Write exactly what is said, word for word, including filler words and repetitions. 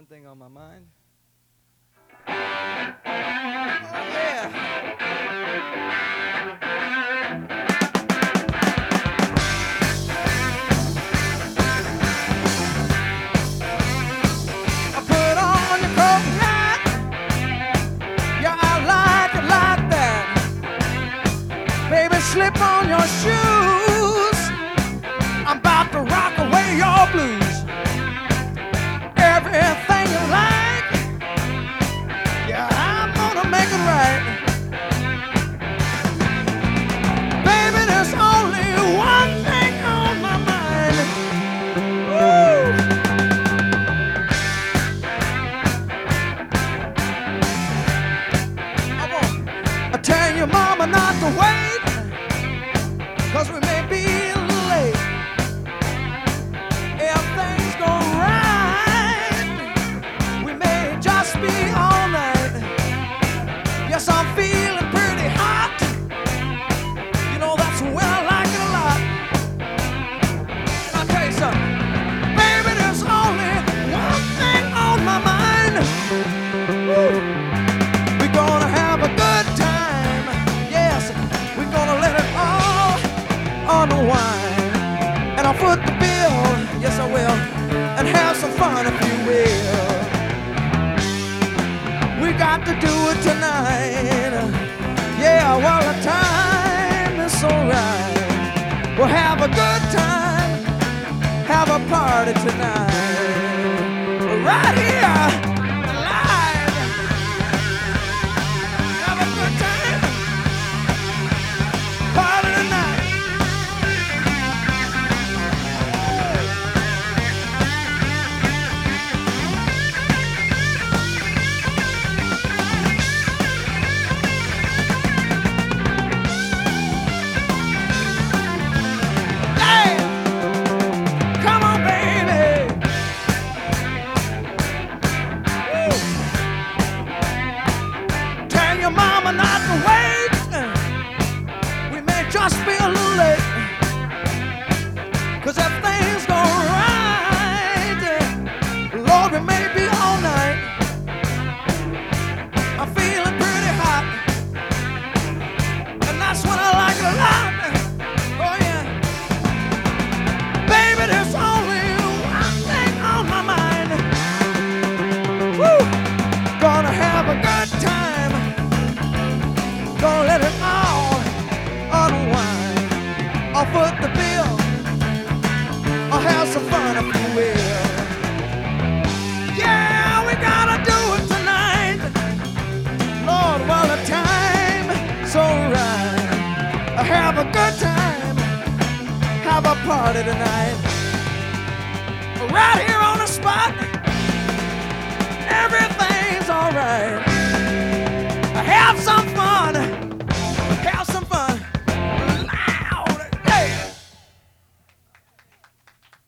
one thing on my mind. Oh, yeah. I put on your coat and hat. Yeah, I like it like that. Baby, slip on your shoes. I'm about to rock away your blues. Everything you like, yeah, I'm gonna make it right. Baby, there's only one thing on my mind. Woo! I want to tell your mama not to wait, 'cause we may be a little late. If things go right, we may just be all night. Yes, I'm feeling pretty hot. You know, that's when I like it a lot. I'll tell you something. Baby, there's only one thing on my mind. Woo. We're gonna have a good time. Yes, we're gonna let it all unwind. And I'll foot the bill, yes I will, and have some fun if you will. We got to do it tonight. Yeah, well the time is so right. We'll have a good time, have a party tonight. Right here, live. Have a good time, party tonight. Your mama not to wait. We may just be a little late. 'Cause if things go right, Lord, we may be all night. I'm feeling pretty hot, and that's when I like it a lot. Oh yeah. Baby, there's only one thing on my mind. Woo! Gonna have a good time. Gonna let it all unwind. I'll foot the bill. I'll have some fun if you will. Yeah, we gotta do it tonight. Lord, while the time so right. Have a good time. Have a party tonight. Right here on the spot. Everything